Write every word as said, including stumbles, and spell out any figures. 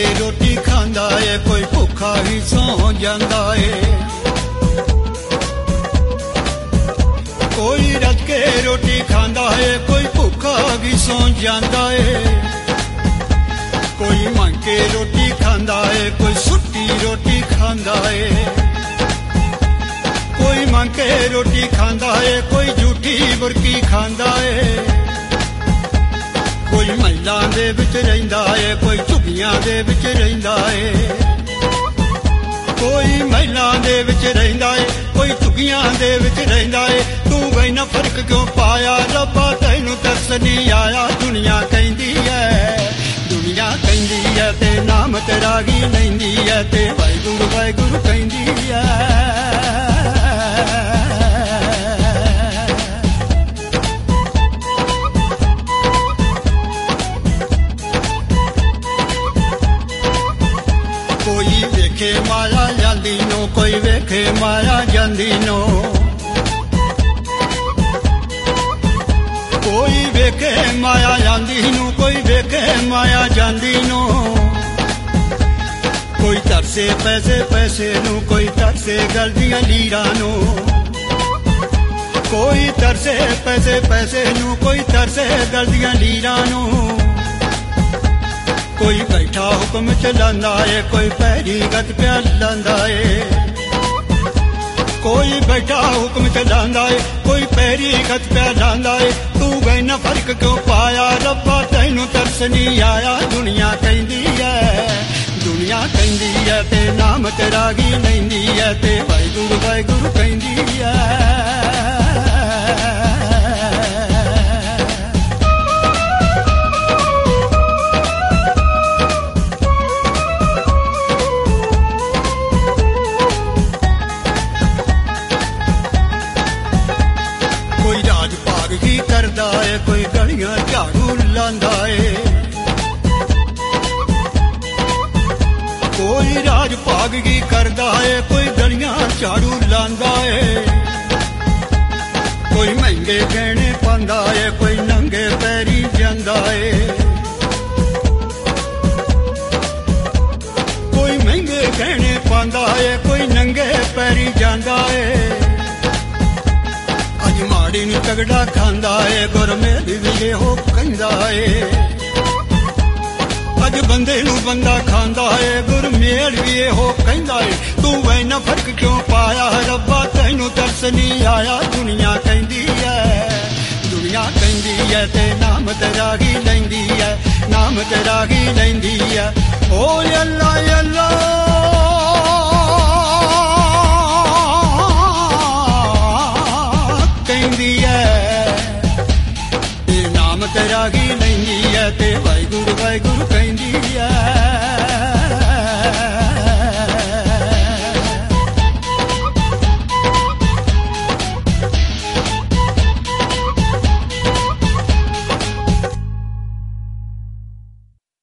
के रोटी खांदा है कोई भुखा ही सौ जांदा है कोई रज के रोटी खांदा है कोई भुखा भी सौ जांदा है कोई मंग के रोटी खांदा है कोई सुट्टी रोटी खांदा है कोई मंग के रोटी खांदा है कोई झूठी बुरकी खांदा है कोई महलां दे विच रहिंदा है कोई झुग्गियां दे विच रहिंदा है कोई महलां दे विच रहिंदा है कोई झुग्गियां दे विच रहिंदा है तू इन्ना फर्क क्यों पाया रब्बा तैनू तरस नहीं आया दुनिया कहंदी है दुनिया कहंदी है ते नाम तेरा गी लैंदी है ते वाहिगुरू वाहिगुरू कहंदी है कोई वेखे माया जांदी नो कोई वेखे माया जांदी नो कोई वेखे माया जांदी नो कोई वेखे माया जांदी नो कोई तरसे पैसे पैसे नो कोई तरसे गलदियां लीरां नो कोई तरसे पैसे पैसे नो कोई तरसे गलदियां लीरां नो कोई बैठा हुक्म चलांदा है कोई पैरी गत प्या लांदा है कोई बैठा हुक्म चलांदा है कोई पैरी गत प्या लांदा है तू इन्ना फर्क क्यों पाया रब्बा तैनू तरस नहीं आया दुनिया कहंदी है दुनिया कहंदी है ते नाम तेरा गी लैंदी है ते वाहिगुरू वाहिगुरू कहंदी है कोई गलियां झाड़ू लांदा है कोई राज भाग की करदा है कोई गलियां झाड़ू लांदा है कोई महंगे गहने पांदा है कोई नंगे पैरी जांदा है कोई महंगे गहने पांदा है कोई नंगे पैरी जांदा है माड़ी नु तगड़ा खांदा है गुरमेल भी हो कहंदा है अज बंदे नु बंदा खांदा है गुरमेल भी हो कहंदा है तू इन्ना फर्क क्यों पाया रब्बा तैनू तरस नहीं आया दुनिया कहंदी है दुनिया कहंदी है ते नाम तेरा गी लैंदी है नाम तेरा गी लैंदी है ओ अल्लाह अल्लाह तेरा गी लैंदी है ते वाहिगुरू वाहिगुरू कहंदी